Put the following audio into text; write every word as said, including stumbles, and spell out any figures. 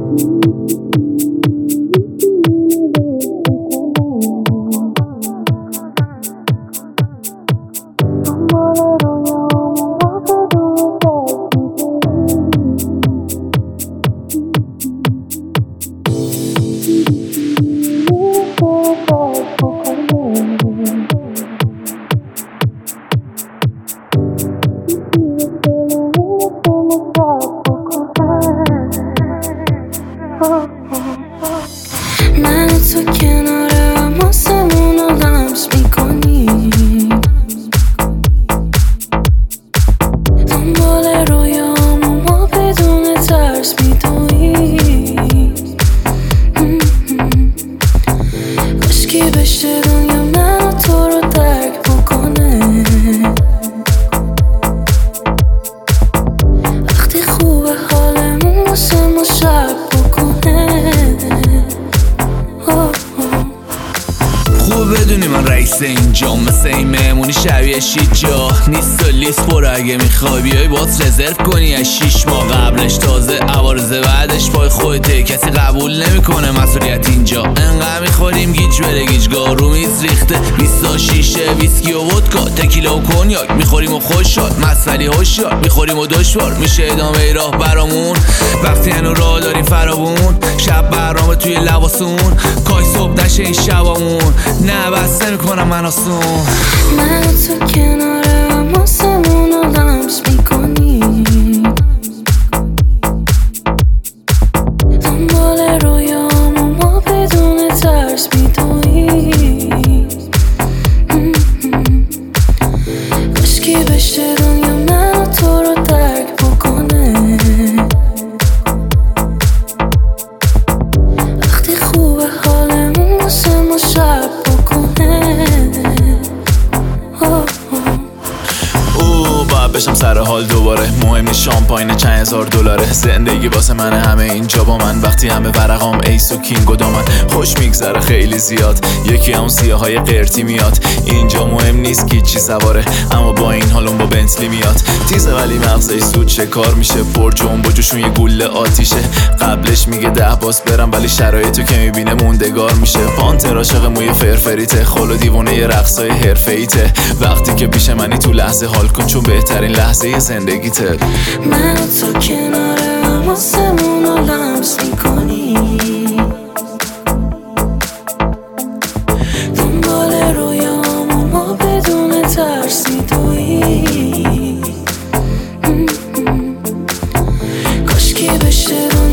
من تو کنارم آسمون رو لمس میکنی، دنبال رویامو ما بدون ترس میدوی. کاشکی بشه دنیا من و تو رو درک بکنه، وقتی خوبه حالمون واسه ما شب بکنه. خوب بدونی من رئیس اینجا، مثل این مهمونی شبیه شید جا نیست و لیست برو. اگه میخوای بیای باز رزرو کنی از شیش ماه قبلش، تازه عوارض بعدش پای خودته. کسی قبول نمیکنه مسئولیت اینجا، انقدر میخوریم گیج بره گیجگاه. رو میز ریخته بیست تا شیشه ویسکی و ودکا، تکیلا و کنیاک میخوریم و خوش شد. مسئله هوشیار میخوریم و دشوار میشه ادامه راه برامون. وقتی هنو راه داریم فراوون، شب برنامه توی لباسون، کاش صبح نشه این شبامون. نه بس نمیکنم من آسون. من تو کنارم آسمون رو لمس میکنی، دنبال رویامو ما بدون ترس میدوی. کاشکی بشه دنیا من و تو رو درک بکنه، وقتی خوبه حالمون واسه ما شب بکنه. او باید بشم سر حال دوباره، مهم نیست شامپاین چند هزار دلاره. زندگی واسه من همه اینجا با من، وقتی همه ورقام ایس و کینگ و دامن. خوش میگذره خیلی زیاد، یکی اون سیاه های قرتی میاد. اینجا مهم نیست کی چی سواره، اما با این حال اون با بنتلی میاد. تیزه ولی مغزش زود چه کار میشه، پر جنب و جوشون یه گوله آتیشه. قبلش میگه ده باس برم ولی شرایطو که میبینه موندگار میشه. پانتر عاشق موی فرفریته، خال و دیوونه یه رقصای حرفه‌ایته. وقتی که پیش منی تو لحظه حال کن، چون بهترین لحظه زندگیته. من تو کنارم آسمون رو لمس میکنی، دنبال رویامو ما بدون ترس میدوی. کاشکی بشه